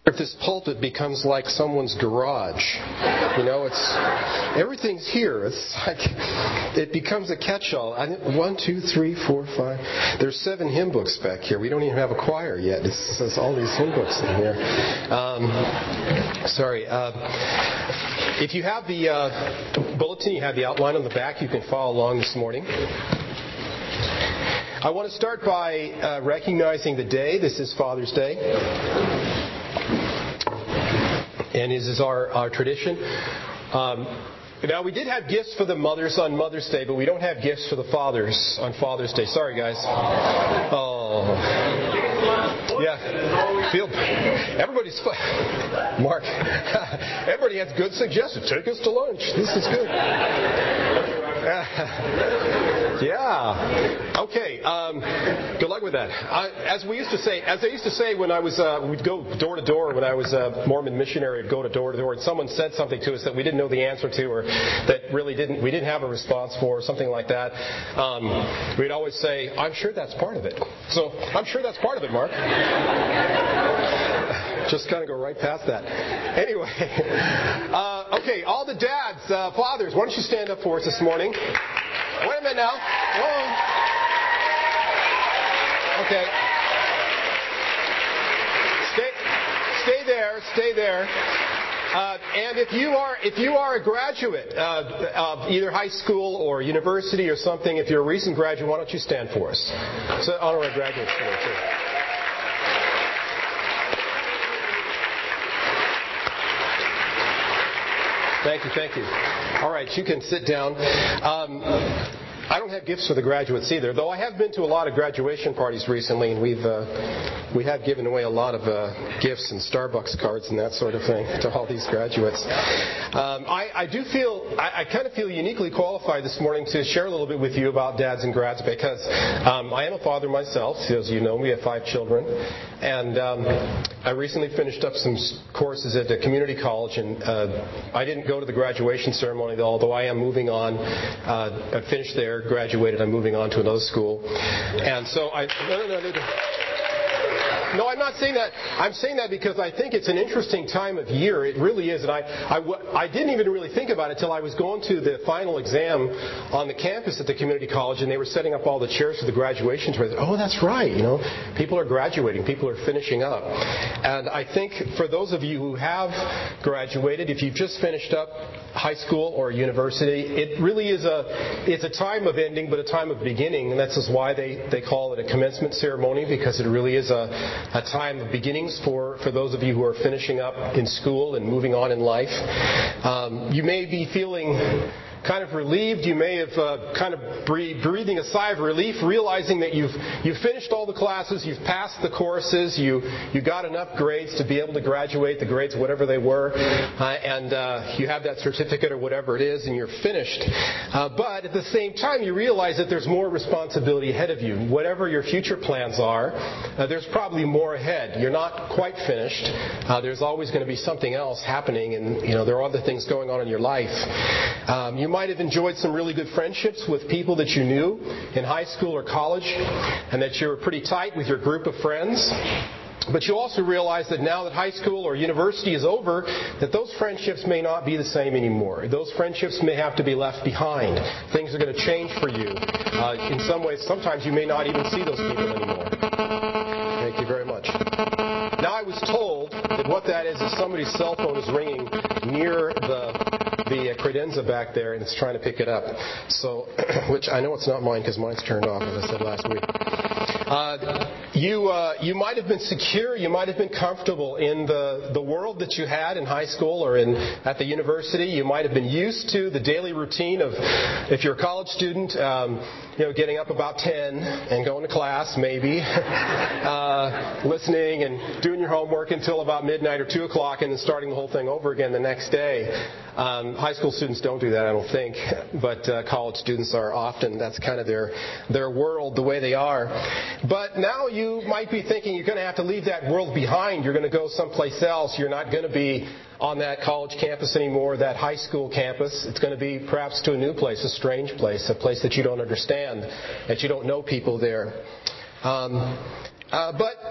if this pulpit becomes like someone's garage. Everything's here. It's like it becomes a catch-all. 1, 2, 3, 4, 5. There's 7 hymn books back here. We don't even have a choir yet. It's all these hymn books in here. If you have the bulletin, you have the outline on the back. You can follow along this morning. I want to start by recognizing the day. This is Father's Day. And this is our tradition. Now, we did have gifts for the mothers on Mother's Day, but we don't have gifts for the fathers on Father's Day. Sorry, guys. Oh. Yeah. Everybody's... Mark. Everybody has good suggestions. Take us to lunch. This is good. Yeah. Okay. Good luck with that. As I used to say when I was, we'd go door to door when I was a Mormon missionary. I'd go to door, and someone said something to us that we didn't know the answer to, or that we didn't have a response for, or something like that. We'd always say, "I'm sure that's part of it." So I'm sure that's part of it, Mark. Just kind of go right past that. Anyway, okay, all the dads, fathers, why don't you stand up for us this morning? Wait a minute now. Whoa. Okay. Stay there. And if you are a graduate of either high school or university or something, if you're a recent graduate, why don't you stand for us? So honorary graduates today too. Thank you. All right, you can sit down. I don't have gifts for the graduates either, though I have been to a lot of graduation parties recently, and we have given away a lot of gifts and Starbucks cards and that sort of thing to all these graduates. I kind of feel uniquely qualified this morning to share a little bit with you about dads and grads because I am a father myself. As you know, we have 5 children, and I recently finished up some courses at the community college, and I didn't go to the graduation ceremony, although I am moving on. I finished there, graduated, I'm moving on to another school. And so No, I'm not saying that. I'm saying that because I think it's an interesting time of year. It really is. And I didn't even really think about it until I was going to the final exam on the campus at the community college, and they were setting up all the chairs for the graduation tour. Oh, that's right. People are graduating. People are finishing up. And I think for those of you who have graduated, if you've just finished up high school or university, it really is it's a time of ending, but a time of beginning. And that's just why they call it a commencement ceremony, because it really is a time of beginnings for those of you who are finishing up in school and moving on in life. You may be feeling kind of relieved. You may have kind of breathing a sigh of relief, realizing that you've finished all the classes, you've passed the courses, you got enough grades to be able to graduate, the grades whatever they were, and you have that certificate or whatever it is, and you're finished. But at the same time, you realize that there's more responsibility ahead of you. Whatever your future plans are, there's probably more ahead. You're not quite finished. There's always going to be something else happening, and there are other things going on in your life. You might have enjoyed some really good friendships with people that you knew in high school or college, and that you were pretty tight with your group of friends. But you also realize that now that high school or university is over, that those friendships may not be the same anymore. Those friendships may have to be left behind. Things are going to change for you. In some ways, sometimes you may not even see those people anymore. Thank you very much. Now, I was told that what that is somebody's cell phone is ringing near the credenza back there, and it's trying to pick it up. So, which I know it's not mine because mine's turned off, as I said last week. You might have been secure, you might have been comfortable in the world that you had in high school or at the university. You might have been used to the daily routine of, if you're a college student, getting up about 10 and going to class, maybe, listening and doing your homework until about midnight or 2 o'clock, and then starting the whole thing over again the next day. High school students don't do that, I don't think, but college students are often, that's kind of their world, the way they are. But now you might be thinking you're going to have to leave that world behind. You're going to go someplace else. You're not going to be on that college campus anymore, that high school campus. It's going to be perhaps to a new place, a strange place, a place that you don't understand, that you don't know people there. But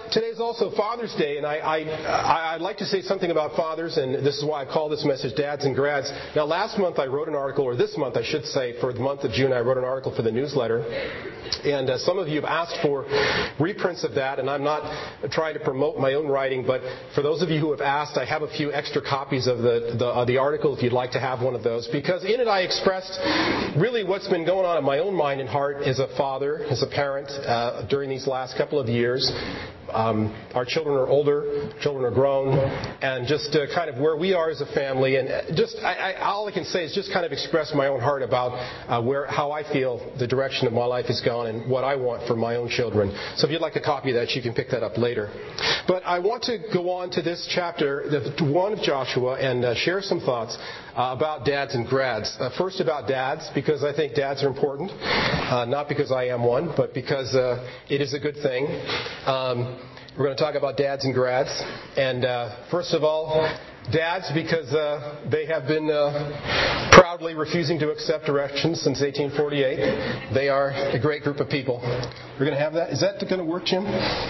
today's also Father's Day, and I'd like to say something about fathers, and this is why I call this message Dads and Grads. Now, last month I wrote an article, or this month I should say, for the month of June, I wrote an article for the newsletter. And some of you have asked for reprints of that, and I'm not trying to promote my own writing, but for those of you who have asked, I have a few extra copies of the article if you'd like to have one of those, because in it I expressed really what's been going on in my own mind and heart as a father, as a parent, during these last couple of years. Our children are older, children are grown, and just kind of where we are as a family, and just all I can say is just kind of express my own heart about how I feel the direction of my life has gone and what I want for my own children. So if you'd like a copy of that, you can pick that up later. But I want to go on to this chapter, the 1 of Joshua, and share some thoughts about dads and grads. First about dads, because I think dads are important. Not because I am one, but because it is a good thing. We're going to talk about dads and grads. And first of all, dads, because they have been proudly refusing to accept directions since 1848. They are a great group of people. We're going to have that. Is that going to work, Jim?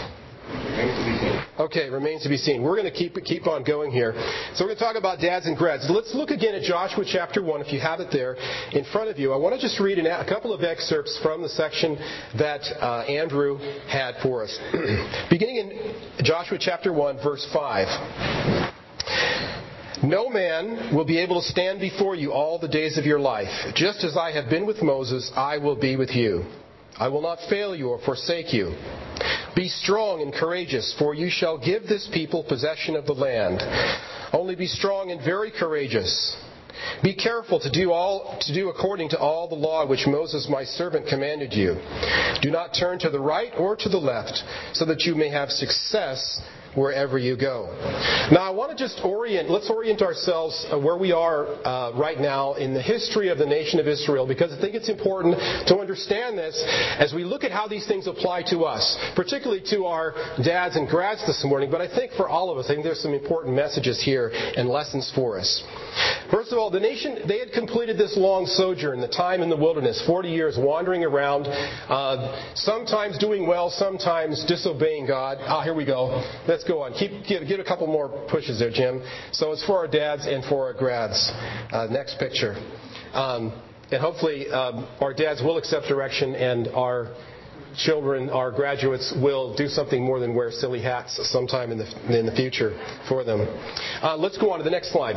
Okay, remains to be seen. We're going to keep on going here. So we're going to talk about dads and grads. Let's look again at Joshua chapter 1, if you have it there in front of you. I want to just read a couple of excerpts from the section that Andrew had for us. Beginning in Joshua chapter 1, verse 5. No man will be able to stand before you all the days of your life. Just as I have been with Moses, I will be with you. I will not fail you or forsake you. Be strong and courageous, for you shall give this people possession of the land. Only be strong and very courageous. Be careful to do according to all the law which Moses my servant commanded you. Do not turn to the right or to the left, so that you may have success wherever you go. Now I want to just let's orient ourselves where we are right now in the history of the nation of Israel, because I think it's important to understand this as we look at how these things apply to us, particularly to our dads and grads this morning, but I think for all of us, I think there's some important messages here and lessons for us. First of all, the nation, they had completed this long sojourn, the time in the wilderness, 40 years wandering around, sometimes doing well, sometimes disobeying God. Here we go. Let's go on. Give a couple more pushes there, Jim. So it's for our dads and for our grads. Next picture. And hopefully our dads will accept direction, and our children, our graduates, will do something more than wear silly hats sometime in the future for them. Let's go on to the next slide.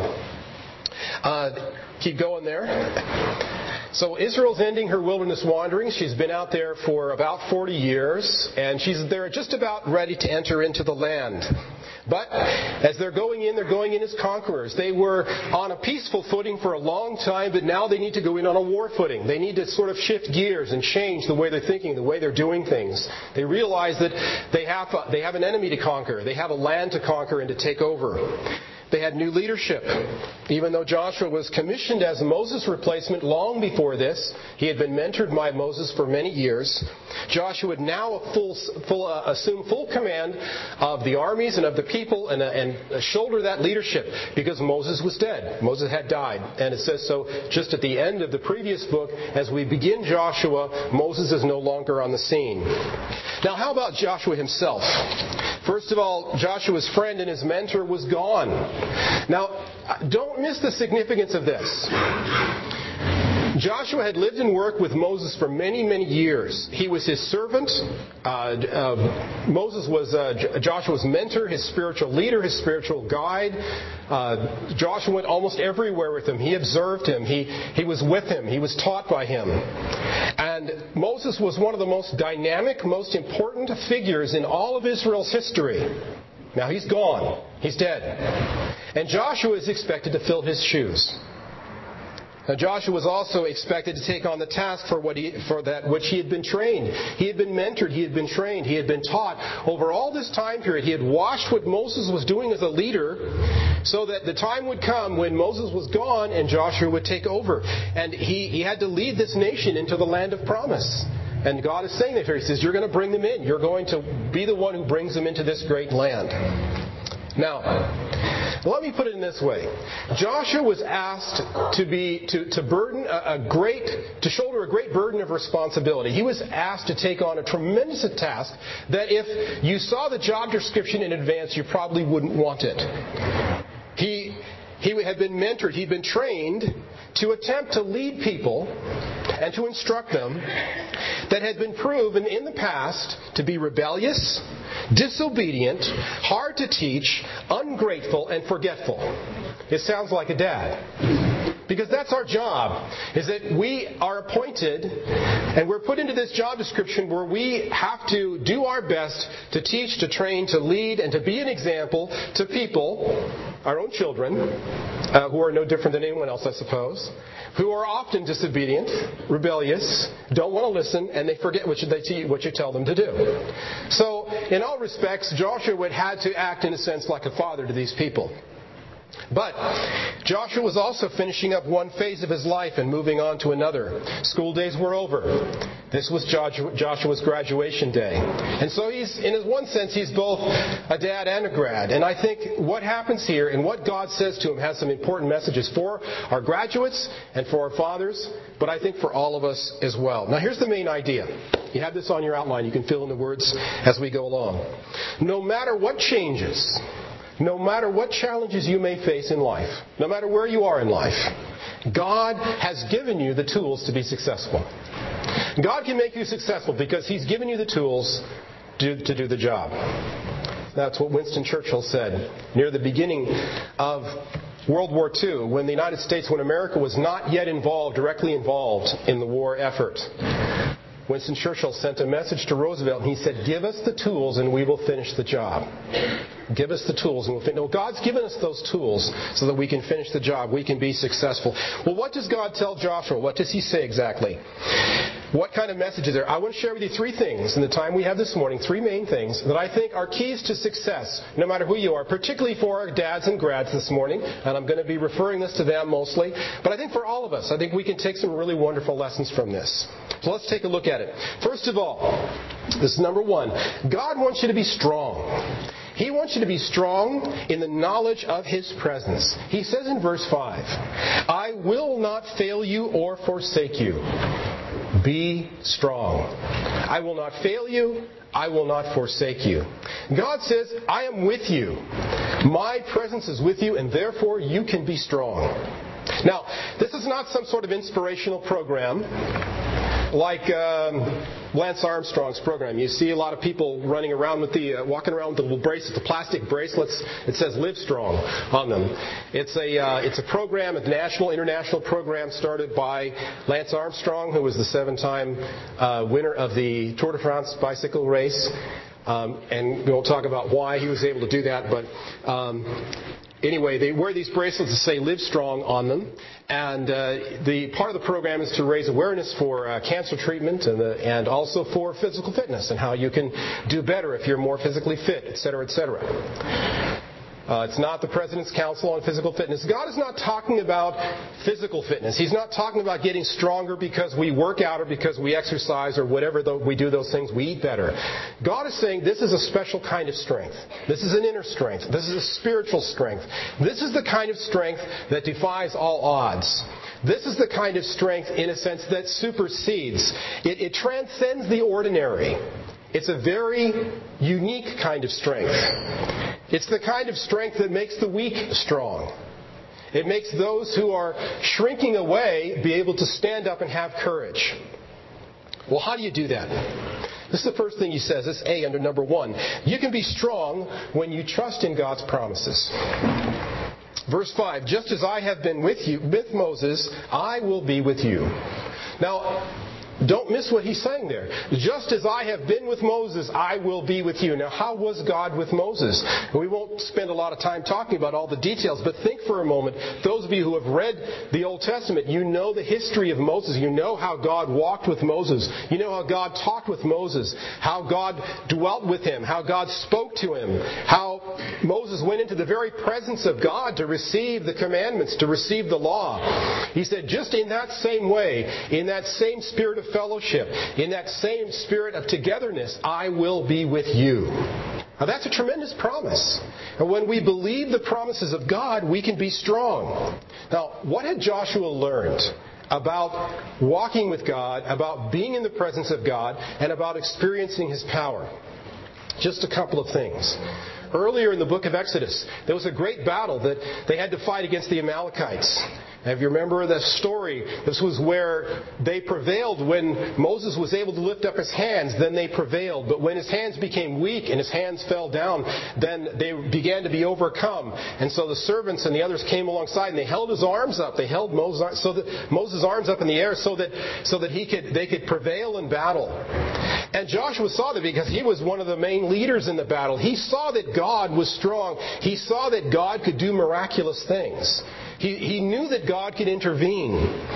Keep going there. So Israel's ending her wilderness wanderings. She's been out there for about 40 years, and they're just about ready to enter into the land. But as they're going in as conquerors. They were on a peaceful footing for a long time, but now they need to go in on a war footing. They need to sort of shift gears and change the way they're thinking, the way they're doing things. They realize that they have an enemy to conquer. They have a land to conquer and to take over. They had new leadership. Even though Joshua was commissioned as Moses' replacement long before this, he had been mentored by Moses for many years. Joshua would now assume full command of the armies and of the people and shoulder that leadership, because Moses was dead. Moses had died. And it says so just at the end of the previous book. As we begin Joshua, Moses is no longer on the scene. Now, how about Joshua himself? First of all, Joshua's friend and his mentor was gone. Now, don't miss the significance of this. Joshua had lived and worked with Moses for many, many years. He was his servant. Moses was Joshua's mentor, his spiritual leader, his spiritual guide. Joshua went almost everywhere with him. He observed him. He was with him. He was taught by him. And Moses was one of the most dynamic, most important figures in all of Israel's history. Now he's gone. He's dead. And Joshua is expected to fill his shoes. Now Joshua was also expected to take on the task for that which he had been trained. He had been mentored, he had been trained, he had been taught. Over all this time period, he had watched what Moses was doing as a leader, so that the time would come when Moses was gone and Joshua would take over. And he had to lead this nation into the land of promise. And God is saying that here. He says, you're going to bring them in. You're going to be the one who brings them into this great land. Now, Let me put it in this way. Joshua was asked to shoulder a great burden of responsibility. He was asked to take on a tremendous task that if you saw the job description in advance, you probably wouldn't want it. He had been mentored, he'd been trained to attempt to lead people and to instruct them that had been proven in the past to be rebellious, disobedient, hard to teach, ungrateful, and forgetful. It sounds like a dad. Because that's our job, is that we are appointed and we're put into this job description where we have to do our best to teach, to train, to lead, and to be an example to people, our own children, who are no different than anyone else, I suppose, who are often disobedient, rebellious, don't want to listen, and they forget what you tell them to do. So, in all respects, Joshua had to act in a sense like a father to these people. But Joshua was also finishing up one phase of his life and moving on to another. School days were over. This was Joshua's graduation day. And so in one sense, he's both a dad and a grad. And I think what happens here and what God says to him has some important messages for our graduates and for our fathers, but I think for all of us as well. Now here's the main idea. You have this on your outline. You can fill in the words as we go along. No matter what changes, no matter what challenges you may face in life, no matter where you are in life, God has given you the tools to be successful. God can make you successful because He's given you the tools to do the job. That's what Winston Churchill said near the beginning of World War II, when America was not yet directly involved in the war effort. Winston Churchill sent a message to Roosevelt and he said, "Give us the tools and we will finish the job." Give us the tools and we'll finish. No, God's given us those tools so that we can finish the job. We can be successful. Well, what does God tell Joshua? What does He say exactly? What kind of message is there? I want to share with you three things in the time we have this morning, three main things that I think are keys to success, no matter who you are, particularly for our dads and grads this morning. And I'm going to be referring this to them mostly. But I think for all of us, I think we can take some really wonderful lessons from this. So let's take a look at it. First of all, this is number one. God wants you to be strong. He wants you to be strong in the knowledge of His presence. He says in verse 5, "I will not fail you or forsake you. Be strong. I will not fail you. I will not forsake you." God says, I am with you. My presence is with you, and therefore you can be strong. Now, this is not some sort of inspirational program like Lance Armstrong's program. You see a lot of people walking around with the little bracelets, the plastic bracelets. It says "Live Strong" on them. It's a program, a international program started by Lance Armstrong, who was the 7-time winner of the Tour de France bicycle race. And we'll talk about why he was able to do that. But anyway, they wear these bracelets that say "Live Strong" on them. And the part of the program is to raise awareness for cancer treatment and also for physical fitness and how you can do better if you're more physically fit, etc., etc. It's not the President's Council on Physical Fitness. God is not talking about physical fitness. He's not talking about getting stronger because we work out or because we exercise or whatever we do those things, we eat better. God is saying this is a special kind of strength. This is an inner strength. This is a spiritual strength. This is the kind of strength that defies all odds. This is the kind of strength, in a sense, that supersedes. It transcends the ordinary. It's a very unique kind of strength. It's the kind of strength that makes the weak strong. It makes those who are shrinking away be able to stand up and have courage. Well, how do you do that? This is the first thing He says. This is A under number 1. You can be strong when you trust in God's promises. Verse 5, "Just as I have been with Moses, I will be with you." Now, don't miss what He's saying there. Just as I have been with Moses, I will be with you. Now, how was God with Moses? We won't spend a lot of time talking about all the details, but think for a moment. Those of you who have read the Old Testament, you know the history of Moses. You know how God walked with Moses. You know how God talked with Moses. How God dwelt with him. How God spoke to him. How Moses went into the very presence of God to receive the commandments, to receive the law. He said, just in that same way, in that same spirit of fellowship, in that same spirit of togetherness, I will be with you. Now, that's a tremendous promise. And when we believe the promises of God, we can be strong. Now, what had Joshua learned about walking with God, about being in the presence of God, and about experiencing His power? Just a couple of things. Earlier in the book of Exodus, there was a great battle that they had to fight against the Amalekites. If you remember the story, this was where they prevailed when Moses was able to lift up his hands, then they prevailed. But when his hands became weak and his hands fell down, then they began to be overcome. And so the servants and the others came alongside and they held his arms up. They held Moses' arms up in the air so that they could prevail in battle. And Joshua saw that because he was one of the main leaders in the battle. He saw that God was strong. He saw that God could do miraculous things. He knew that God could intervene.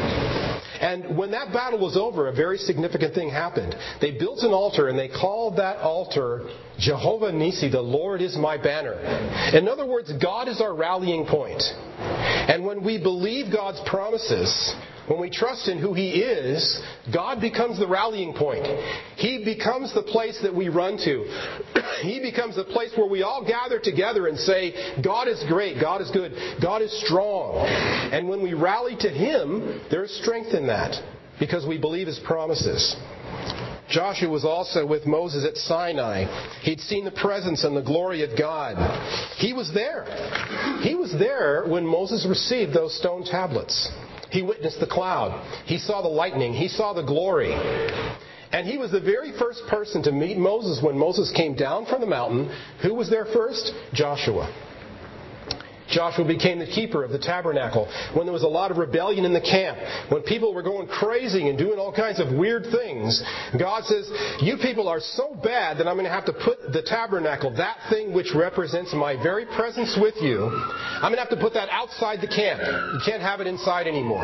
And when that battle was over, a very significant thing happened. They built an altar and they called that altar Jehovah Nissi, the Lord is my banner. In other words, God is our rallying point. And when we believe God's promises, when we trust in who He is, God becomes the rallying point. He becomes the place that we run to. He becomes the place where we all gather together and say, God is great, God is good, God is strong. And when we rally to Him, there is strength in that because we believe His promises. Joshua was also with Moses at Sinai. He'd seen the presence and the glory of God. He was there. He was there when Moses received those stone tablets. He witnessed the cloud. He saw the lightning. He saw the glory. And he was the very first person to meet Moses when Moses came down from the mountain. Who was there first? Joshua. Joshua became the keeper of the tabernacle when there was a lot of rebellion in the camp. When people were going crazy and doing all kinds of weird things, God says, you people are so bad that I'm going to have to put the tabernacle, that thing which represents my very presence with you, I'm going to have to put that outside the camp. You can't have it inside anymore.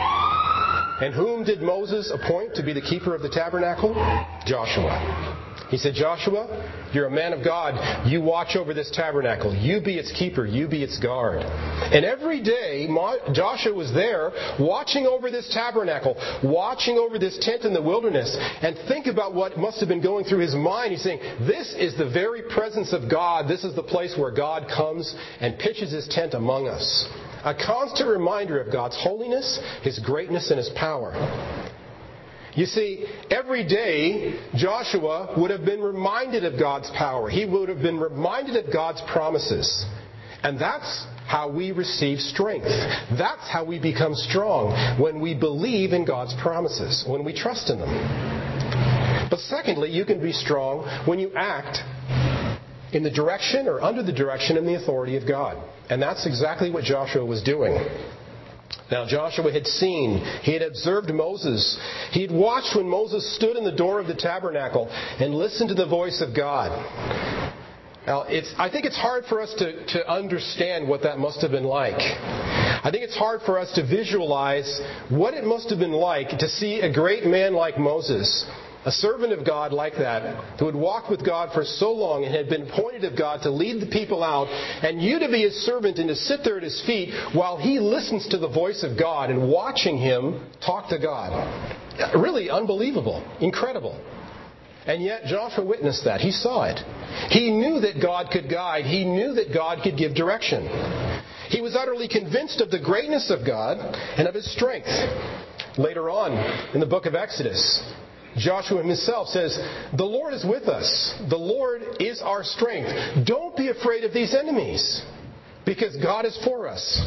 And whom did Moses appoint to be the keeper of the tabernacle? Joshua. He said, Joshua, you're a man of God. You watch over this tabernacle. You be its keeper. You be its guard. And every day, Joshua was there watching over this tabernacle, watching over this tent in the wilderness. And think about what must have been going through his mind. He's saying, this is the very presence of God. This is the place where God comes and pitches His tent among us. A constant reminder of God's holiness, His greatness, and His power. You see, every day Joshua would have been reminded of God's power. He would have been reminded of God's promises. And that's how we receive strength. That's how we become strong, when we believe in God's promises, when we trust in them. But secondly, you can be strong when you act in the direction or under the direction and the authority of God. And that's exactly what Joshua was doing. Now Joshua had seen, he had observed Moses. He had watched when Moses stood in the door of the tabernacle and listened to the voice of God. Now, I think it's hard for us to understand what that must have been like. I think it's hard for us to visualize what it must have been like to see a great man like Moses, a servant of God like that, who had walked with God for so long and had been appointed of God to lead the people out, and you to be His servant and to sit there at His feet while He listens to the voice of God and watching Him talk to God. Really unbelievable. Incredible. And yet Joshua witnessed that. He saw it. He knew that God could guide. He knew that God could give direction. He was utterly convinced of the greatness of God and of His strength. Later on in the book of Exodus, Joshua himself says, the Lord is with us. The Lord is our strength. Don't be afraid of these enemies, because God is for us.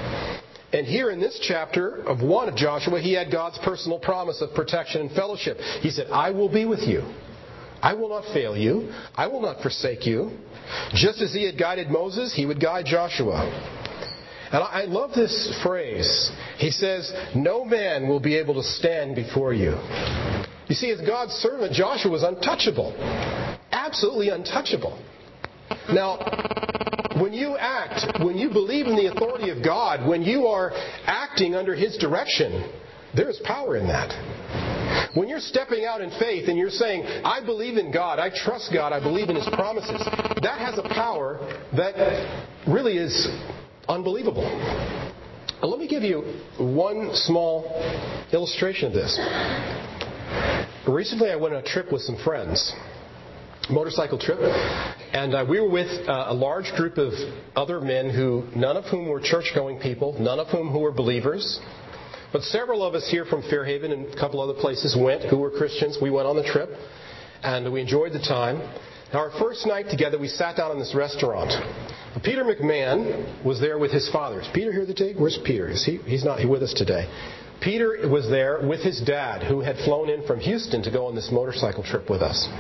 And here in this chapter of 1 of Joshua, he had God's personal promise of protection and fellowship. He said, I will be with you. I will not fail you. I will not forsake you. Just as He had guided Moses, He would guide Joshua. And I love this phrase. He says, no man will be able to stand before you. You see, as God's servant, Joshua was untouchable. Absolutely untouchable. Now, when you act, when you believe in the authority of God, when you are acting under His direction, there is power in that. When you're stepping out in faith and you're saying, I believe in God, I trust God, I believe in His promises, that has a power that really is unbelievable. Now, let me give you one small illustration of this. Recently I went on a trip with some friends. motorcycle trip. And we were with a large group of other men none of whom were church-going people, none of whom who were believers. But several of us here from Fairhaven and a couple other places went who were Christians. We went on the trip, and we enjoyed the time. Now, our first night together, we sat down in this restaurant. Peter McMahon was there with his father. Is Peter here today? Where's Peter? He's not with us today. Peter was there with his dad, who had flown in from Houston to go on this motorcycle trip with us.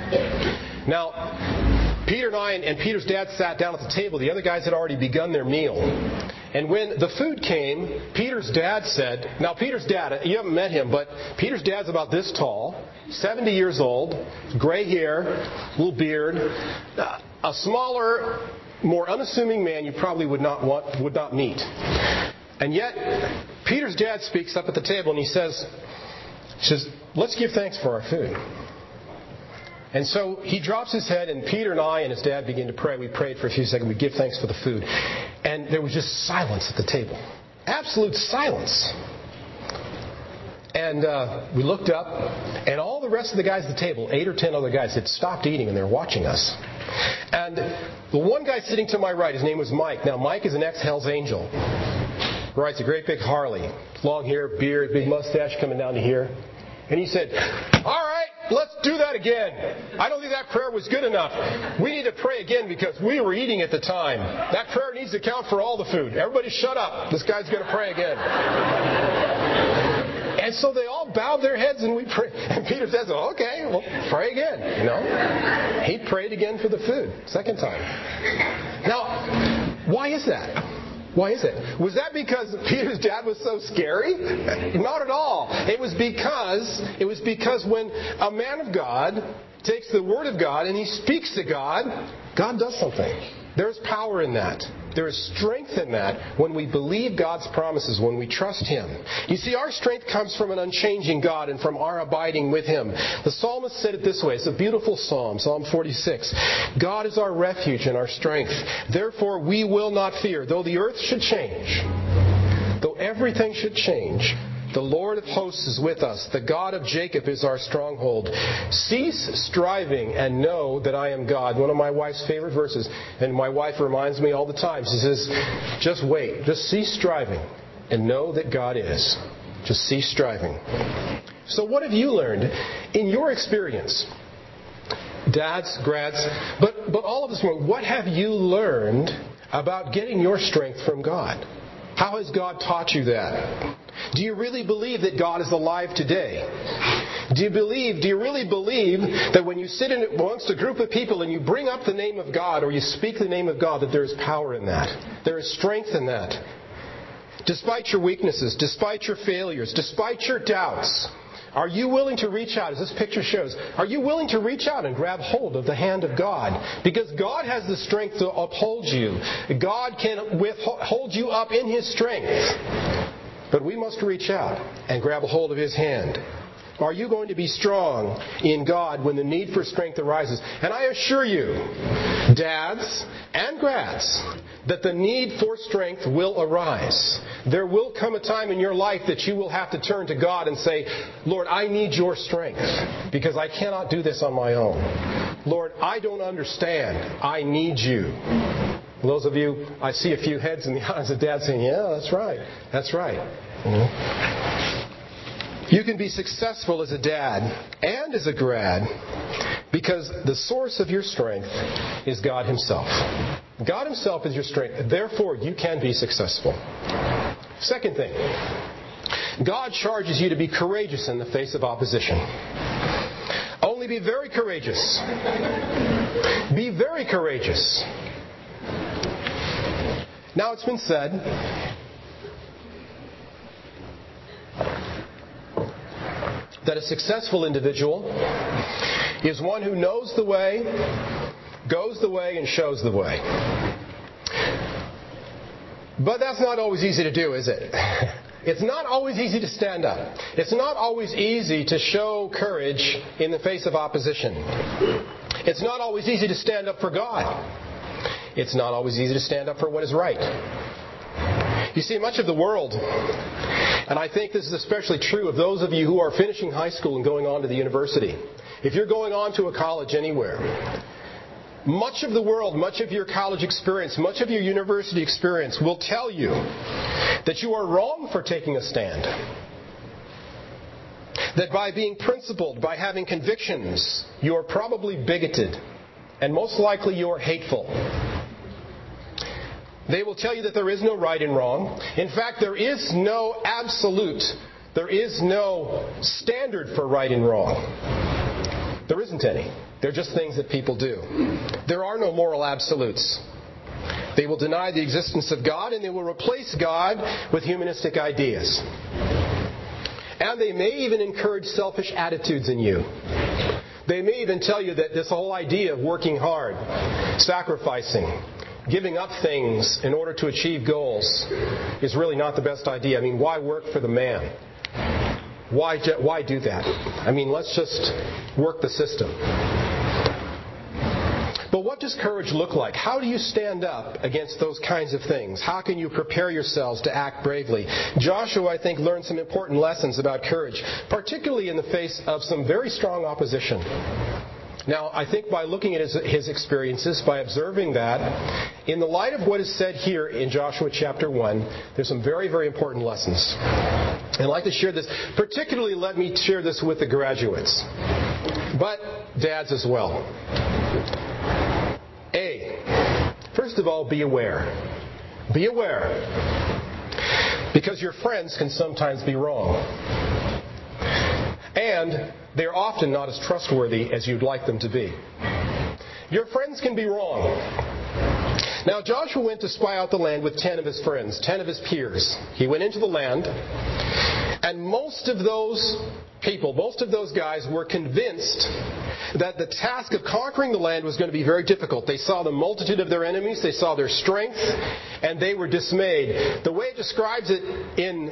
Now, Peter and I and Peter's dad sat down at the table. The other guys had already begun their meal. And when the food came, Peter's dad said, now Peter's dad, you haven't met him, but Peter's dad's about this tall, 70 years old, gray hair, little beard, a smaller, more unassuming man you probably would not meet. And yet, Peter's dad speaks up at the table and he says, let's give thanks for our food. And so he drops his head, and Peter and I and his dad begin to pray. We prayed for a few seconds. We give thanks for the food. And there was just silence at the table. Absolute silence. And we looked up, and all the rest of the guys at the table, 8 or 10 other guys, had stopped eating, and they're watching us. And the one guy sitting to my right, his name was Mike. Now, Mike is an ex-Hell's Angel. Rides a great big Harley. Long hair, beard, big mustache coming down to here. And he said, all right, let's do that again. I don't think that prayer was good enough. We need to pray again because we were eating at the time. That prayer needs to count for all the food. Everybody shut up. This guy's going to pray again. And so they all bowed their heads and we prayed. And Peter says, okay, well, pray again. He prayed again for the food. Second time. Now, why is that? Why is it? Was that because Peter's dad was so scary? Not at all. It was because when a man of God takes the Word of God and he speaks to God, God does something. There's power in that. There is strength in that when we believe God's promises, when we trust Him. You see, our strength comes from an unchanging God and from our abiding with Him. The psalmist said it this way. It's a beautiful psalm, Psalm 46. God is our refuge and our strength. Therefore, we will not fear. Though the earth should change, though everything should change, the Lord of hosts is with us. The God of Jacob is our stronghold. Cease striving and know that I am God. One of my wife's favorite verses. And my wife reminds me all the time. She says, just wait. Just cease striving and know that God is. Just cease striving. So what have you learned in your experience? Dads, grads, but all of us, what have you learned about getting your strength from God? How has God taught you that? Do you really believe that God is alive today? Do you really believe that when you sit in amongst a group of people and you bring up the name of God or you speak the name of God, that there is power in that? There is strength in that. Despite your weaknesses, despite your failures, despite your doubts, are you willing to reach out, as this picture shows, are you willing to reach out and grab hold of the hand of God? Because God has the strength to uphold you. God can hold you up in His strength. But we must reach out and grab a hold of His hand. Are you going to be strong in God when the need for strength arises? And I assure you, dads and grads, that the need for strength will arise. There will come a time in your life that you will have to turn to God and say, Lord, I need your strength because I cannot do this on my own. Lord, I don't understand. I need you. Those of you, I see a few heads in the eyes of dad saying, yeah, that's right. That's right. You can be successful as a dad and as a grad because the source of your strength is God Himself. God Himself is your strength. Therefore, you can be successful. Second thing, God charges you to be courageous in the face of opposition. Only be very courageous. Be very courageous. Now, it's been said that a successful individual is one who knows the way, goes the way, and shows the way. But that's not always easy to do, is it? It's not always easy to stand up. It's not always easy to show courage in the face of opposition. It's not always easy to stand up for God. It's not always easy to stand up for what is right. You see, much of the world, and I think this is especially true of those of you who are finishing high school and going on to the university. If you're going on to a college anywhere, much of the world, much of your college experience, much of your university experience will tell you that you are wrong for taking a stand. That by being principled, by having convictions, you are probably bigoted, and most likely you are hateful. They will tell you that there is no right and wrong. In fact, there is no absolute, there is no standard for right and wrong. There isn't any. They're just things that people do. There are no moral absolutes. They will deny the existence of God, and they will replace God with humanistic ideas. And they may even encourage selfish attitudes in you. They may even tell you that this whole idea of working hard, sacrificing, giving up things in order to achieve goals is really not the best idea. I mean, why work for the man? Why do that? I mean, let's just work the system. But what does courage look like? How do you stand up against those kinds of things? How can you prepare yourselves to act bravely? Joshua, I think, learned some important lessons about courage, particularly in the face of some very strong opposition. Now, I think by looking at his experiences, by observing that, in the light of what is said here in Joshua chapter 1, there's some very, very important lessons. And I'd like to share this. Particularly, let me share this with the graduates, but dads as well. First of all, be aware. Be aware. Because your friends can sometimes be wrong. And they're often not as trustworthy as you'd like them to be. Your friends can be wrong. Now, Joshua went to spy out the land with 10 of his friends, 10 of his peers. He went into the land, and most of those people, most of those guys were convinced that the task of conquering the land was going to be very difficult. They saw the multitude of their enemies, they saw their strength, and they were dismayed. The way it describes it in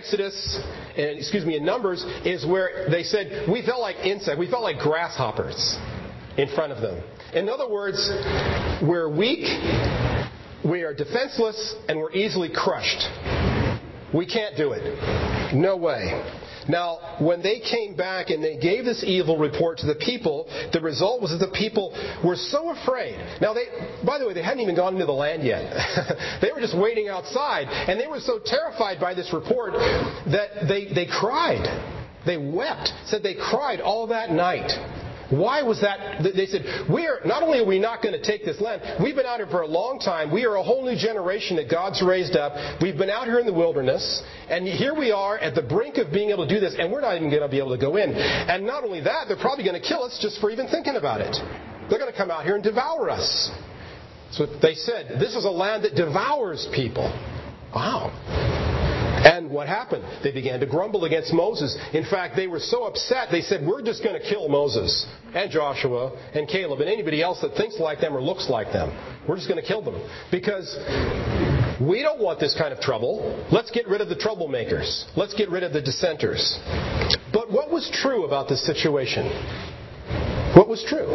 in Numbers, is where they said, we felt like insects, we felt like grasshoppers in front of them. In other words, we're weak, we are defenseless, and we're easily crushed. We can't do it. No way. Now, when they came back and they gave this evil report to the people, the result was that the people were so afraid. Now, by the way, they hadn't even gone into the land yet. They were just waiting outside. And they were so terrified by this report that they cried. They wept. Said they cried all that night. Why was that? They said, not only are we not going to take this land, we've been out here for a long time. We are a whole new generation that God's raised up. We've been out here in the wilderness, and here we are at the brink of being able to do this, and we're not even going to be able to go in. And not only that, they're probably going to kill us just for even thinking about it. They're going to come out here and devour us. So they said, this is a land that devours people. Wow. And what happened? They began to grumble against Moses. In fact, they were so upset, they said, we're just going to kill Moses and Joshua and Caleb and anybody else that thinks like them or looks like them. We're just going to kill them. Because we don't want this kind of trouble. Let's get rid of the troublemakers. Let's get rid of the dissenters. But what was true about this situation? What was true?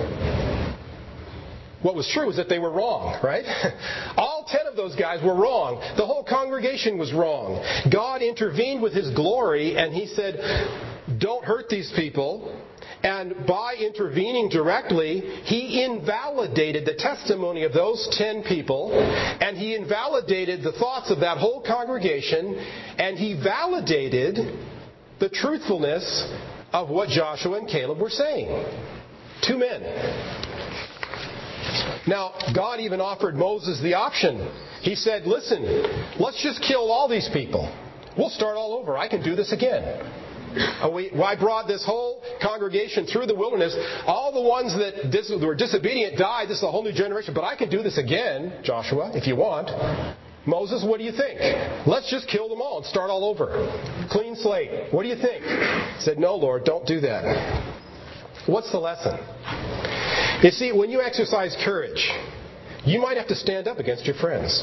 What was true was that they were wrong, right? All 10 of those guys were wrong. The whole congregation was wrong. God intervened with His glory, and He said, don't hurt these people. And by intervening directly, He invalidated the testimony of those 10 people, and He invalidated the thoughts of that whole congregation, and He validated the truthfulness of what Joshua and Caleb were saying. 2 men. Now, God even offered Moses the option. He said, listen, let's just kill all these people. We'll start all over. I can do this again. I brought this whole congregation through the wilderness. All the ones that were disobedient died. This is a whole new generation. But I can do this again, Joshua, if you want. Moses, what do you think? Let's just kill them all and start all over. Clean slate. What do you think? He said, no, Lord, don't do that. What's the lesson? You see, when you exercise courage, you might have to stand up against your friends.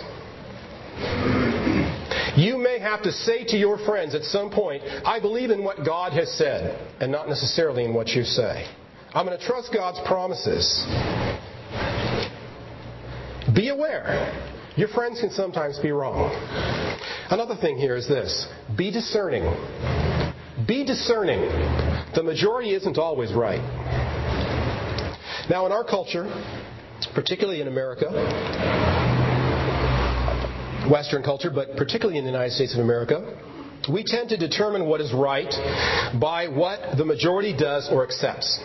You may have to say to your friends at some point, I believe in what God has said, and not necessarily in what you say. I'm going to trust God's promises. Be aware. Your friends can sometimes be wrong. Another thing here is this. Be discerning. Be discerning. The majority isn't always right. Now, in our culture, particularly in America, Western culture, but particularly in the United States of America, we tend to determine what is right by what the majority does or accepts.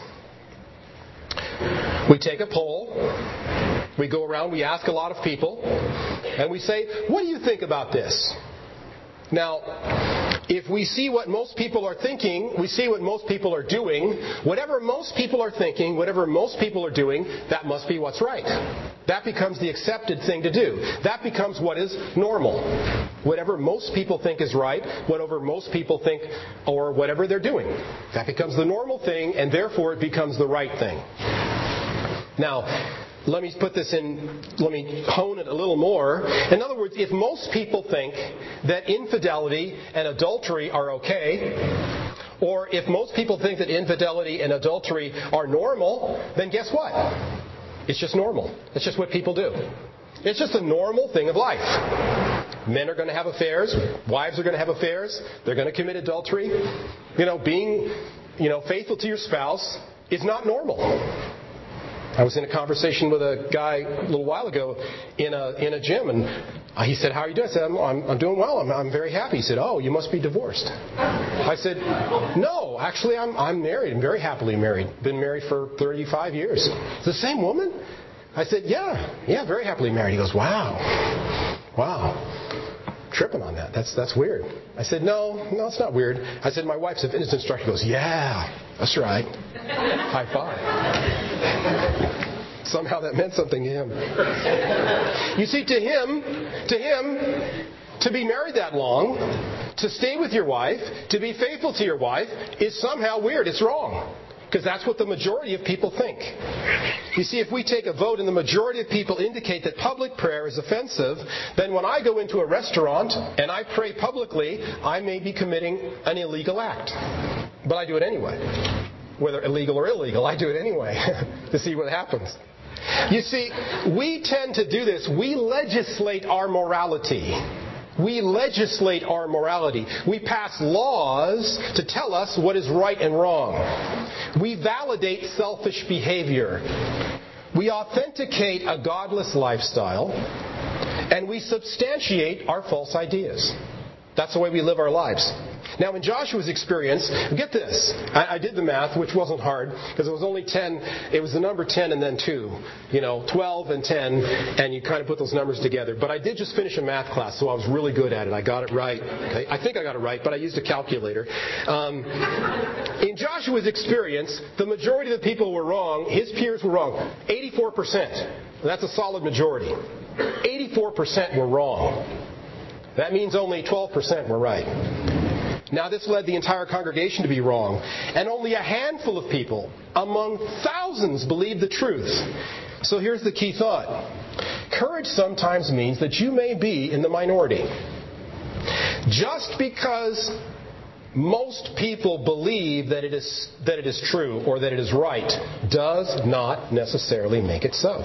We take a poll, we go around, we ask a lot of people, and we say, what do you think about this? Now, if we see what most people are thinking, we see what most people are doing, whatever most people are thinking, whatever most people are doing, that must be what's right. That becomes the accepted thing to do. That becomes what is normal. Whatever most people think is right, whatever most people think, or whatever they're doing. That becomes the normal thing, and therefore it becomes the right thing. Now, let me hone it a little more. In other words, if most people think that infidelity and adultery are okay, or if most people think that infidelity and adultery are normal, then guess what? It's just normal. It's just what people do. It's just a normal thing of life. Men are going to have affairs. Wives are going to have affairs. They're going to commit adultery. Being faithful to your spouse is not normal. I was in a conversation with a guy a little while ago in a gym, and he said, "How are you doing?" I said, "I'm doing well. I'm very happy." He said, "Oh, you must be divorced." I said, "No, actually, I'm married. I'm very happily married. Been married for 35 years." "The same woman?" I said, "Yeah, very happily married." He goes, "Wow. Tripping on that. That's weird." I said, No, it's not weird. I said, "My wife's a fitness instructor." He goes, "Yeah, that's right." High five. Somehow that meant something to him. You see, to him, to be married that long, to stay with your wife, to be faithful to your wife, is somehow weird. It's wrong. Because that's what the majority of people think. You see, if we take a vote and the majority of people indicate that public prayer is offensive, then when I go into a restaurant and I pray publicly, I may be committing an illegal act. But I do it anyway. Whether illegal or illegal, I do it anyway to see what happens. You see, we tend to do this. We legislate our morality. We legislate our morality. We pass laws to tell us what is right and wrong. We validate selfish behavior. We authenticate a godless lifestyle. And we substantiate our false ideas. That's the way we live our lives. Now, in Joshua's experience, get this. I did the math, which wasn't hard, because it was only 10. It was the number 10 and then 2. 12 and 10, and you kind of put those numbers together. But I did just finish a math class, so I was really good at it. I got it right. Okay? I think I got it right, but I used a calculator. In Joshua's experience, the majority of the people were wrong. His peers were wrong. 84%. That's a solid majority. 84% were wrong. That means only 12% were right. Now, this led the entire congregation to be wrong. And only a handful of people among thousands believed the truth. So here's the key thought. Courage sometimes means that you may be in the minority. Just because most people believe that it is true or that it is right does not necessarily make it so.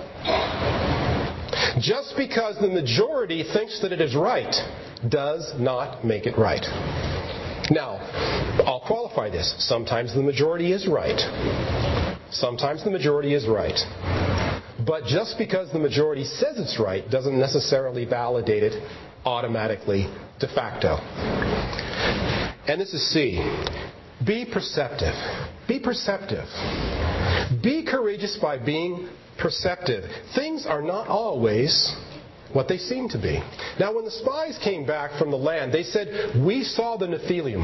Just because the majority thinks that it is right does not make it right. Now, I'll qualify this. Sometimes the majority is right. Sometimes the majority is right. But just because the majority says it's right doesn't necessarily validate it automatically de facto. And this is C. Be perceptive. Be perceptive. Be courageous by being perceptive. Things are not always what they seem to be. Now, when the spies came back from the land, they said, "We saw the Nephilim."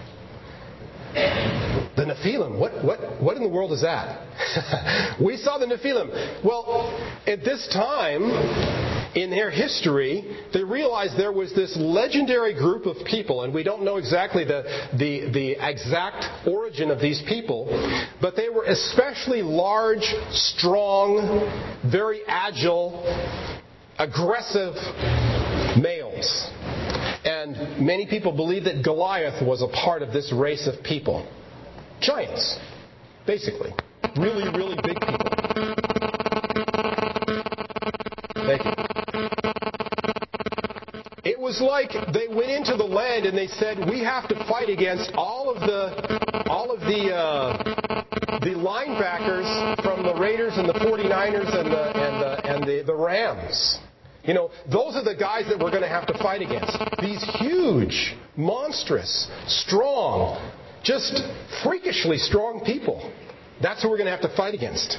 The Nephilim? What in the world is that? We saw the Nephilim. Well, at this time in their history, they realized there was this legendary group of people, and we don't know exactly the exact origin of these people, but they were especially large, strong, very agile, aggressive males. And many people believe that Goliath was a part of this race of people. Giants, basically. Really, really big people. Thank you. It was like they went into the land and they said, "We have to fight against all of the the linebackers from the Raiders and the 49ers and the Rams. You know, those are the guys that we're going to have to fight against. These huge, monstrous, strong, just freakishly strong people. That's who we're going to have to fight against.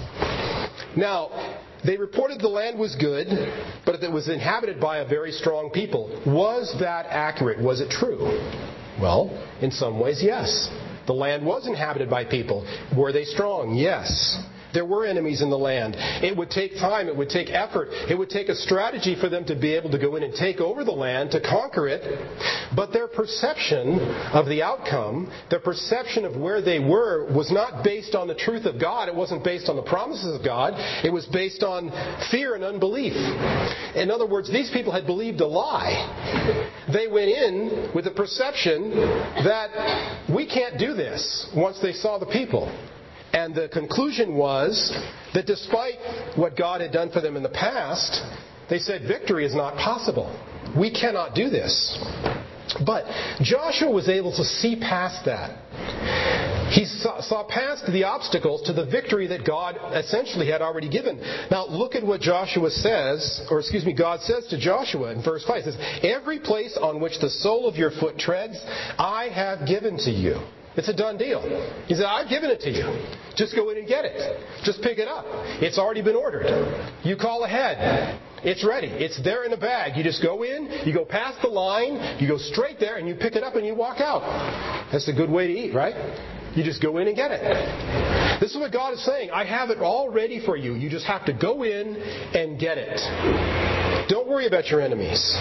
Now, they reported the land was good, but it was inhabited by a very strong people. Was that accurate? Was it true? Well, in some ways, yes. The land was inhabited by people. Were they strong? Yes. There were enemies in the land. It would take time. It would take effort. It would take a strategy for them to be able to go in and take over the land, to conquer it. But their perception of the outcome, their perception of where they were, was not based on the truth of God. It wasn't based on the promises of God. It was based on fear and unbelief. In other words, these people had believed a lie. They went in with the perception that we can't do this once they saw the people. And the conclusion was that despite what God had done for them in the past, they said victory is not possible. We cannot do this. But Joshua was able to see past that. He saw past the obstacles to the victory that God essentially had already given. Now look at what God says to Joshua in verse 5. It says, "Every place on which the sole of your foot treads, I have given to you." It's a done deal. He said, I've given it to you. Just go in and get it. Just pick it up. It's already been ordered. You call ahead. It's ready. It's there in a bag. You just go in, you go past the line, you go straight there, and you pick it up and you walk out. That's a good way to eat, right? You just go in and get it. This is what God is saying. I have it all ready for you. You just have to go in and get it. Don't worry about your enemies.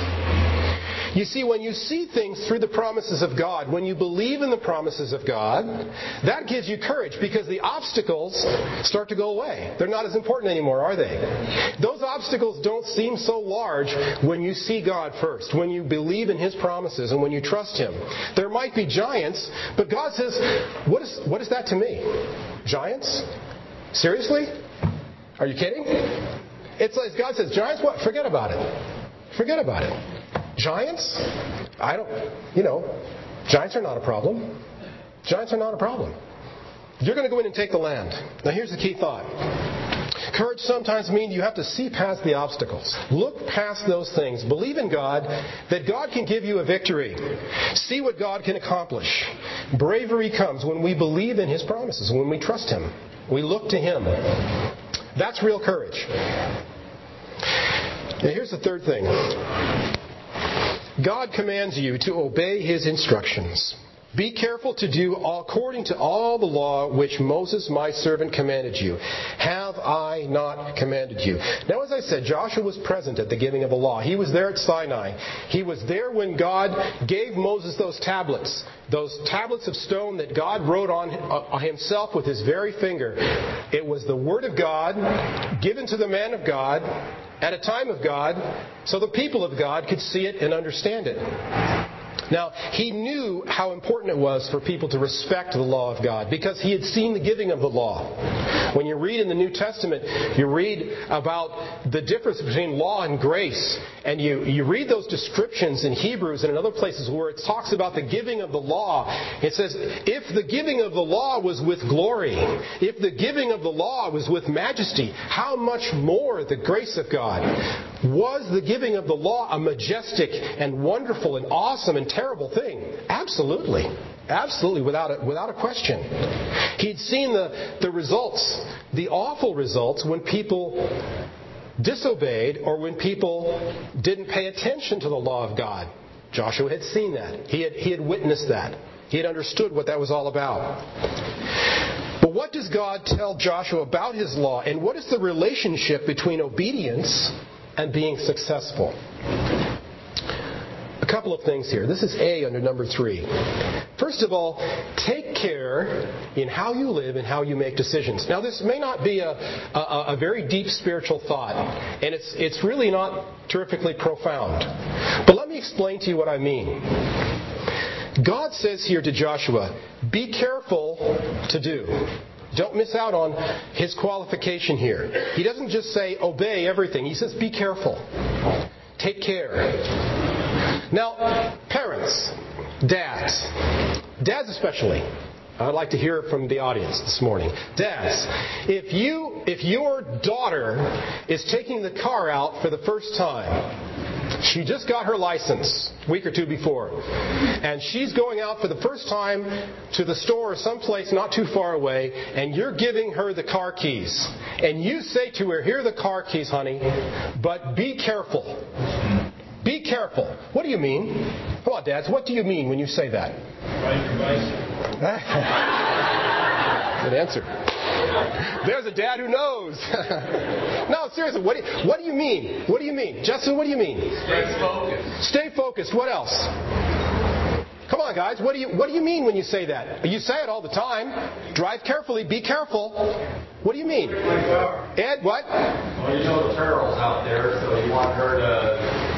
You see, when you see things through the promises of God, when you believe in the promises of God, that gives you courage because the obstacles start to go away. They're not as important anymore, are they? Those obstacles don't seem so large when you see God first, when you believe in His promises and when you trust Him. There might be giants, but God says, what is that to me? Giants? Seriously? Are you kidding? It's like God says, giants, what? Forget about it. Forget about it. Giants? Giants are not a problem. Giants are not a problem. You're going to go in and take the land. Now here's the key thought. Courage sometimes means you have to see past the obstacles. Look past those things. Believe in God, that God can give you a victory. See what God can accomplish. Bravery comes when we believe in His promises, when we trust Him. We look to Him. That's real courage. Now here's the third thing. God commands you to obey His instructions. Be careful to do according to all the law which Moses my servant commanded you. Have I not commanded you? Now, as I said, Joshua was present at the giving of the law. He was there at Sinai. He was there when God gave Moses those tablets of stone that God wrote on Himself with His very finger. It was the Word of God given to the man of God at a time of God so the people of God could see it and understand it. Now, He knew how important it was for people to respect the law of God because He had seen the giving of the law. When you read in the New Testament, you read about the difference between law and grace. And you read those descriptions in Hebrews and in other places where it talks about the giving of the law. It says, if the giving of the law was with glory, if the giving of the law was with majesty, how much more the grace of God? Was the giving of the law a majestic and wonderful and awesome and terrible thing? Absolutely. Absolutely, without a question. He'd seen the results, the awful results when people disobeyed or when people didn't pay attention to the law of God. Joshua had seen that. He had witnessed that. He had understood what that was all about. But what does God tell Joshua about His law, and what is the relationship between obedience and being successful? A couple of things here. This is A under number 3. First of all, take care in how you live and how you make decisions. Now, this may not be a very deep spiritual thought, and it's really not terrifically profound. But let me explain to you what I mean. God says here to Joshua, be careful to do. Don't miss out on His qualification here. He doesn't just say obey everything. He says be careful. Take care. Now, parents, dads especially, I'd like to hear from the audience this morning. Dads, if your daughter is taking the car out for the first time, she just got her license a week or two before, and she's going out for the first time to the store or someplace not too far away, and you're giving her the car keys. And you say to her, "Here are the car keys, honey, but be careful." Be careful. What do you mean? Come on, dads, what do you mean when you say that? Ride your bicycle. Good answer. There's a dad who knows. No, seriously, what do you mean? What do you mean? Justin, what do you mean? Stay focused. Stay focused. What else? Come on, guys. What do you mean when you say that? You say it all the time. Drive carefully. Be careful. What do you mean? Ed, what? Well, you know the perils out there, so you want her to...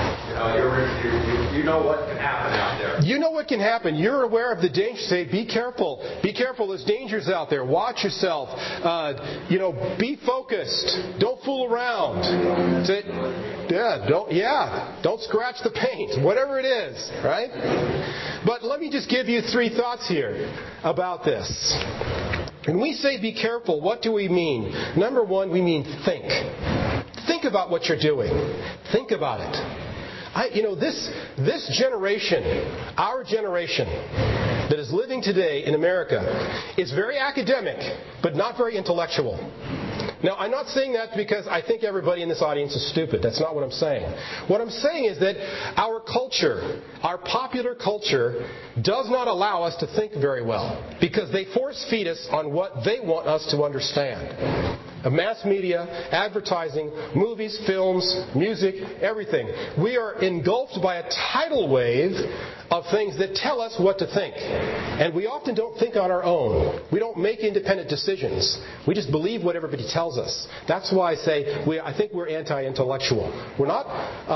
You know what can happen out there. You know what can happen. You're aware of the danger. Say, be careful. Be careful. There's dangers out there. Watch yourself. Be focused. Don't fool around. Say, don't scratch the paint. Whatever it is, right? But let me just give you 3 thoughts here about this. When we say be careful, what do we mean? Number 1, we mean think. Think about what you're doing. Think about it. This generation, our generation that is living today in America, is very academic, but not very intellectual. Now, I'm not saying that because I think everybody in this audience is stupid. That's not what I'm saying. What I'm saying is that our culture, our popular culture, does not allow us to think very well because they force feed us on what they want us to understand. Mass media, advertising, movies, films, music, everything. We are engulfed by a tidal wave of things that tell us what to think. And we often don't think on our own. We don't make independent decisions. We just believe what everybody tells us. That's why I say I think we're anti-intellectual. We're not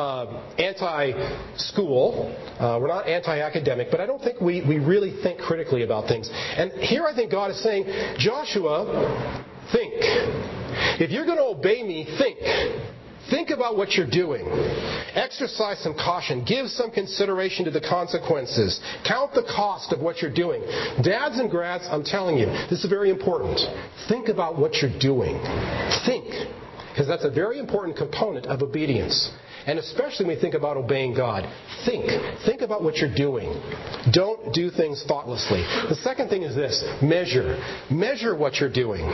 anti-school. We're not anti-academic. But I don't think we really think critically about things. And here I think God is saying, Joshua, think. If you're going to obey me, think. Think about what you're doing. Exercise some caution. Give some consideration to the consequences. Count the cost of what you're doing. Dads and grads, I'm telling you, this is very important. Think about what you're doing. Think. Because that's a very important component of obedience. And especially when we think about obeying God. Think. Think about what you're doing. Don't do things thoughtlessly. The second thing is this. Measure. Measure what you're doing.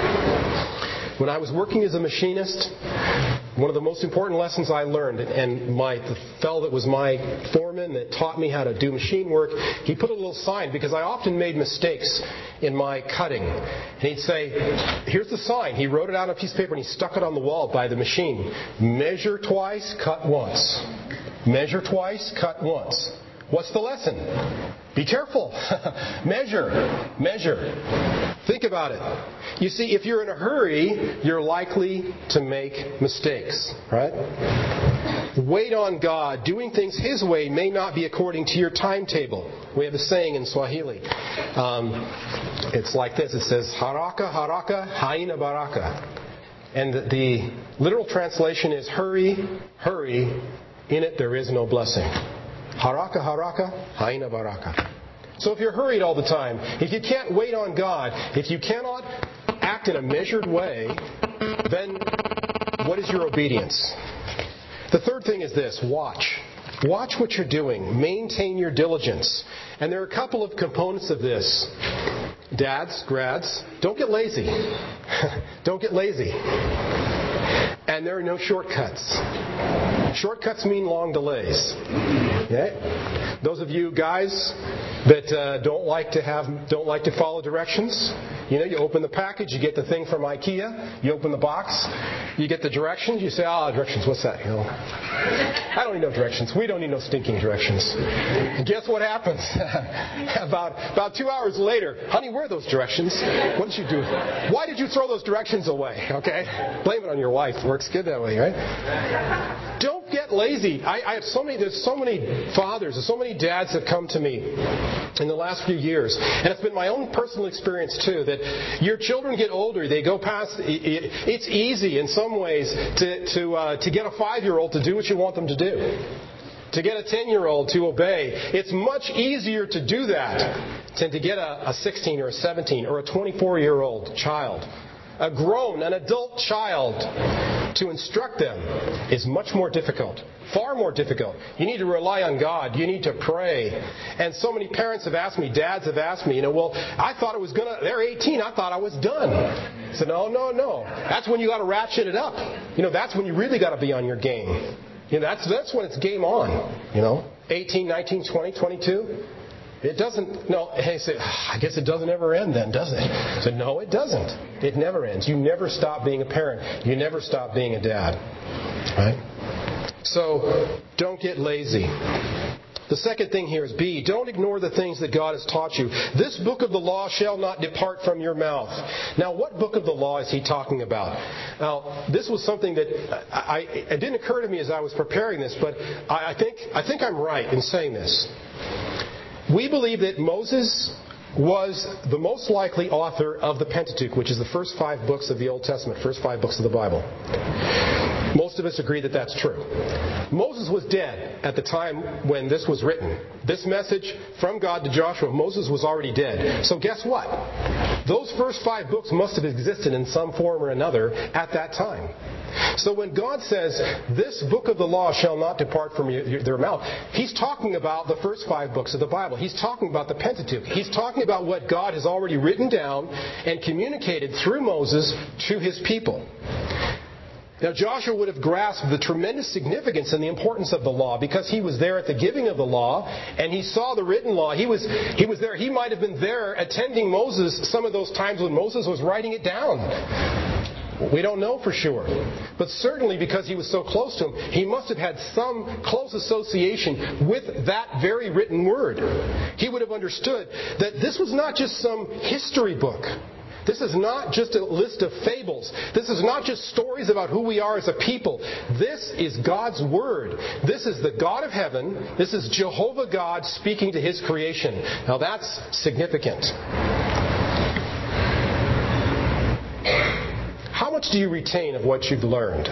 When I was working as a machinist, one of the most important lessons I learned, and the fellow that was my foreman that taught me how to do machine work, he put a little sign because I often made mistakes in my cutting. And he'd say, here's the sign. He wrote it out on a piece of paper and he stuck it on the wall by the machine. Measure twice, cut once. Measure twice, cut once. What's the lesson? Be careful. Measure. Measure. Think about it. You see, if you're in a hurry, you're likely to make mistakes, right? Wait on God. Doing things His way may not be according to your timetable. We have a saying in Swahili. It's like this. It says, haraka, haraka, haina baraka. And the literal translation is, hurry, hurry, in it there is no blessing. Haraka, haraka, haina baraka. So if you're hurried all the time, if you can't wait on God, if you cannot act in a measured way, then what is your obedience? The third thing is this, watch. Watch what you're doing. Maintain your diligence. And there are a couple of components of this. Dads, grads, don't get lazy. Don't get lazy. And there are no shortcuts. Shortcuts mean long delays. Okay? Those of you guys that don't like to follow directions, you open the package, you get the thing from IKEA, you open the box, you get the directions, you say, directions, what's that? I don't need no directions. We don't need no stinking directions. And guess what happens? About 2 hours later, honey, where are those directions? What did you do? Why did you throw those directions away? Okay? Blame it on your wife. Works good that way, right? Don't get lazy. There's so many fathers, there's so many dads that come to me in the last few years. And it's been my own personal experience too, that your children get older, they go past, it's easy in some ways to get a 5-year-old to do what you want them to do. to get a 10-year-old to obey. It's much easier to do that than to get a 16 or a 17 or a 24-year-old child. A grown, an adult child, to instruct them is much more difficult. Far more difficult. You need to rely on God. You need to pray. And so many parents have asked me, dads have asked me, well, I thought it was they're 18, I thought I was done. I said, no. That's when you got to ratchet it up. That's when you really got to be on your game. That's when it's game on. 18, 19, 20, 22. It doesn't, I guess it doesn't ever end then, does it? I said, no, it doesn't. It never ends. You never stop being a parent. You never stop being a dad. Right? So, don't get lazy. The second thing here is B, don't ignore the things that God has taught you. This book of the law shall not depart from your mouth. Now, what book of the law is he talking about? Now, this was something that it didn't occur to me as I was preparing this, but I think I'm right in saying this. We believe that Moses was the most likely author of the Pentateuch, which is the first 5 books of the Old Testament, first 5 books of the Bible. Most of us agree that that's true. Moses was dead at the time when this was written. This message from God to Joshua, Moses was already dead. So guess what? Those first 5 books must have existed in some form or another at that time. So when God says, this book of the law shall not depart from their mouth, He's talking about the first 5 books of the Bible. He's talking about the Pentateuch. He's talking about what God has already written down and communicated through Moses to His people. Now, Joshua would have grasped the tremendous significance and the importance of the law because he was there at the giving of the law and he saw the written law. He was there. He might have been there attending Moses some of those times when Moses was writing it down. We don't know for sure. But certainly because he was so close to him, he must have had some close association with that very written word. He would have understood that this was not just some history book. This is not just a list of fables. This is not just stories about who we are as a people. This is God's Word. This is the God of heaven. This is Jehovah God speaking to His creation. Now that's significant. How much do you retain of what you've learned?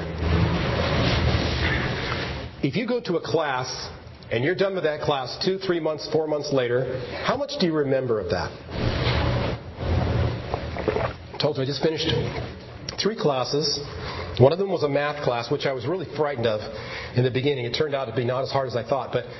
If you go to a class and you're done with that class 2, 3 months, 4 months later, how much do you remember of that? I told you I just finished 3 classes. One of them was a math class, which I was really frightened of in the beginning. It turned out to be not as hard as I thought. But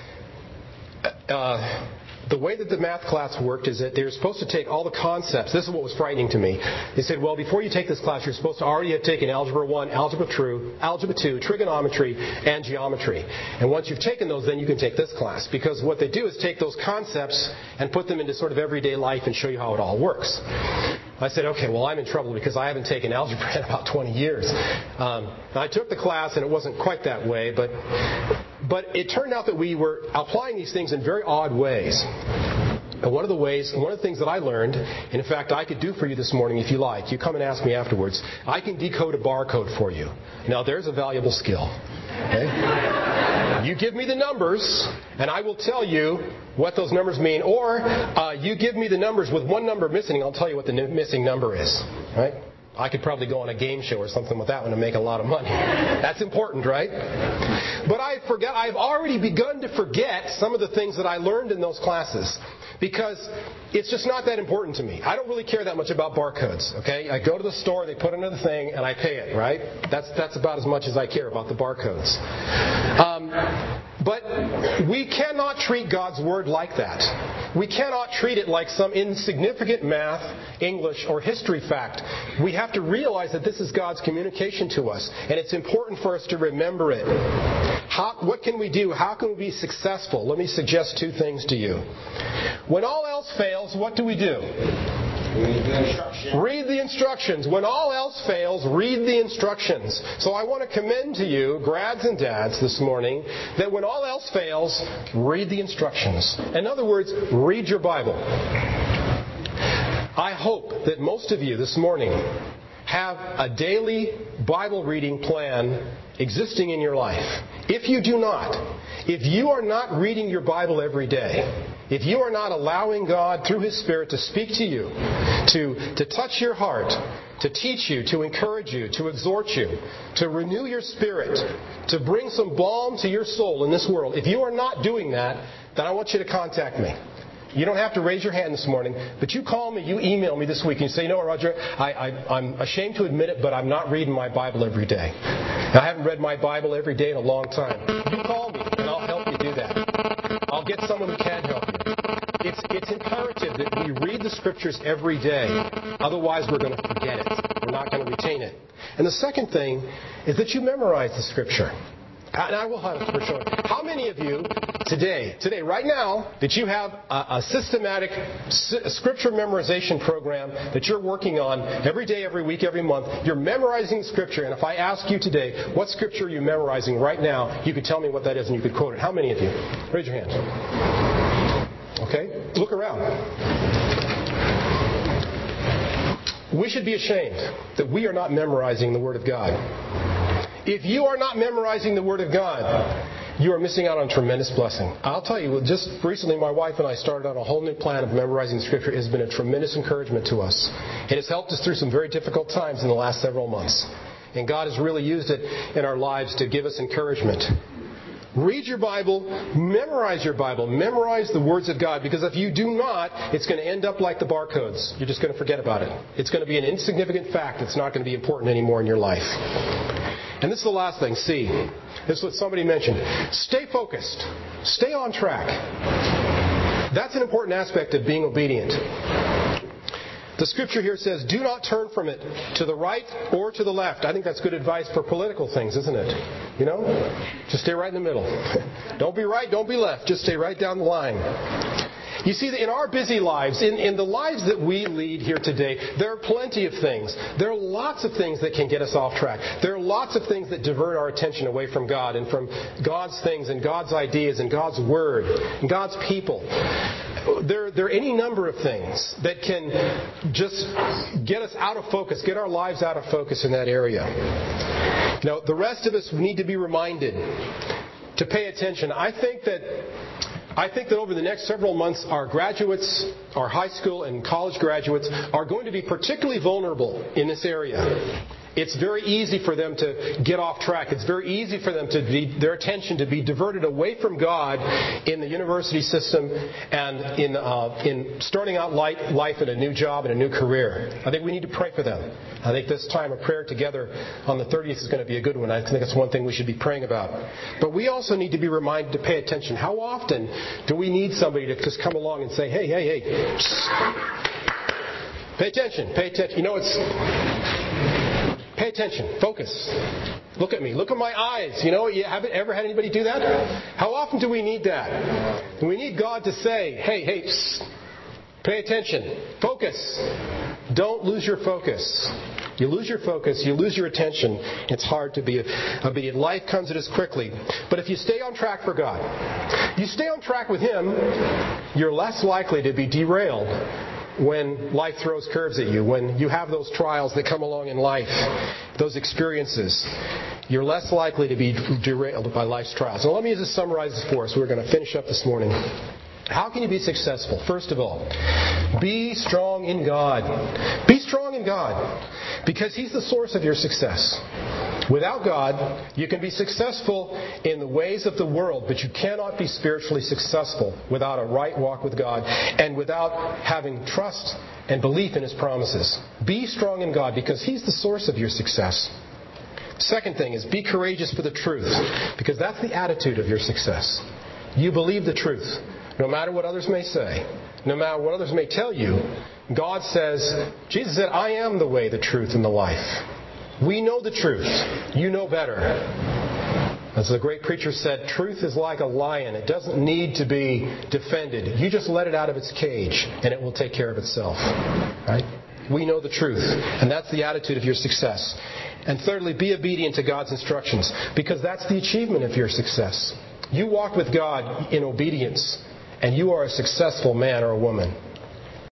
the way that the math class worked is that they were supposed to take all the concepts. This is what was frightening to me. They said, well, before you take this class, you're supposed to already have taken Algebra 1, Algebra 2, Trigonometry, and Geometry. And once you've taken those, then you can take this class. Because what they do is take those concepts and put them into sort of everyday life and show you how it all works. I said, okay, well, I'm in trouble because I haven't taken algebra in about 20 years. I took the class, and it wasn't quite that way, but it turned out that we were applying these things in very odd ways. And one of the things that I learned, and in fact I could do for you this morning if you like, you come and ask me afterwards, I can decode a barcode for you. Now there's a valuable skill. Okay? You give me the numbers, and I will tell you what those numbers mean. Or you give me the numbers with one number missing, and I'll tell you what the missing number is. Right? I could probably go on a game show or something with that one and make a lot of money. That's important, right? But I've already begun to forget some of the things that I learned in those classes because it's just not that important to me. I don't really care that much about barcodes, okay? I go to the store, they put another thing, and I pay it, right? That's about as much as I care about the barcodes. But we cannot treat God's Word like that. We cannot treat it like some insignificant math, English, or history fact. We have to realize that this is God's communication to us, and it's important for us to remember it. What can we do? How can we be successful? Let me suggest 2 things to you. When all else fails, what do we do? Read the instructions. When all else fails, read the instructions. So I want to commend to you, grads and dads, this morning, that when all else fails, read the instructions. In other words, read your Bible. I hope that most of you this morning have a daily Bible reading plan existing in your life. If you do not, if you are not reading your Bible every day, if you are not allowing God through His Spirit to speak to you, to touch your heart, to teach you, to encourage you, to exhort you, to renew your spirit, to bring some balm to your soul in this world. If you are not doing that, then I want you to contact me. You don't have to raise your hand this morning, but you call me, you email me this week, and you say, you know what, Roger, I'm ashamed to admit it, but I'm not reading my Bible every day. I haven't read my Bible every day in a long time. You call me, and I'll help you do that. I'll get someone who can help you. It's imperative that we read the Scriptures every day. Otherwise, we're going to forget it. We're not going to retain it. And the second thing is that you memorize the Scripture. And I will have a scripture. How many of you today, right now, that you have a systematic scripture memorization program that you're working on every day, every week, every month? You're memorizing Scripture. And if I ask you today, what Scripture are you memorizing right now, you could tell me what that is and you could quote it. How many of you? Raise your hands. Okay? Look around. We should be ashamed that we are not memorizing the Word of God. If you are not memorizing the Word of God, you are missing out on tremendous blessing. I'll tell you, just recently my wife and I started on a whole new plan of memorizing Scripture. It has been a tremendous encouragement to us. It has helped us through some very difficult times in the last several months. And God has really used it in our lives to give us encouragement. Read your Bible, memorize your Bible, memorize the words of God, because if you do not, it's going to end up like the barcodes. You're just going to forget about it. It's going to be an insignificant fact that's not going to be important anymore in your life. And this is the last thing, C. This is what somebody mentioned. Stay focused. Stay on track. That's an important aspect of being obedient. The Scripture here says, do not turn from it to the right or to the left. I think that's good advice for political things, isn't it? You know? Just stay right in the middle. Don't be right, don't be left. Just stay right down the line. You see, in our busy lives, in the lives that we lead here today, there are plenty of things. There are lots of things that can get us off track. There are lots of things that divert our attention away from God and from God's things and God's ideas and God's Word and God's people. There are any number of things that can just get us out of focus, get our lives out of focus in that area. Now, the rest of us need to be reminded to pay attention. I think that over the next several months, our graduates, our high school and college graduates, are going to be particularly vulnerable in this area. It's very easy for them to get off track. It's very easy for them their attention to be diverted away from God in the university system and in starting out life in a new job and a new career. I think we need to pray for them. I think this time of prayer together on the 30th is going to be a good one. I think that's one thing we should be praying about. But we also need to be reminded to pay attention. How often do we need somebody to just come along and say, hey, pay attention, pay attention. You know, pay attention. Focus. Look at me. Look at my eyes. You know, you haven't ever had anybody do that? How often do we need that? We need God to say, hey, pay attention. Focus. Don't lose your focus. You lose your focus, you lose your attention, it's hard to be obedient. Life comes at us quickly. But if you stay on track for God, you stay on track with Him, you're less likely to be derailed when life throws curves at you, when you have those trials that come along in life, those experiences. You're less likely to be derailed by life's trials. Now let me just summarize this for us. We're going to finish up this morning. How can you be successful? First of all, be strong in God. Be strong in God, because He's the source of your success. Without God, you can be successful in the ways of the world, but you cannot be spiritually successful without a right walk with God and without having trust and belief in His promises. Be strong in God, because He's the source of your success. Second thing is be courageous for the truth, because that's the attitude of your success. You believe the truth. No matter what others may say, no matter what others may tell you, God says, Jesus said, I am the way, the truth, and the life. We know the truth. You know better. As the great preacher said, truth is like a lion. It doesn't need to be defended. You just let it out of its cage, and it will take care of itself. Right? We know the truth, and that's the attitude of your success. And thirdly, be obedient to God's instructions, because that's the achievement of your success. You walk with God in obedience, and you are a successful man or a woman.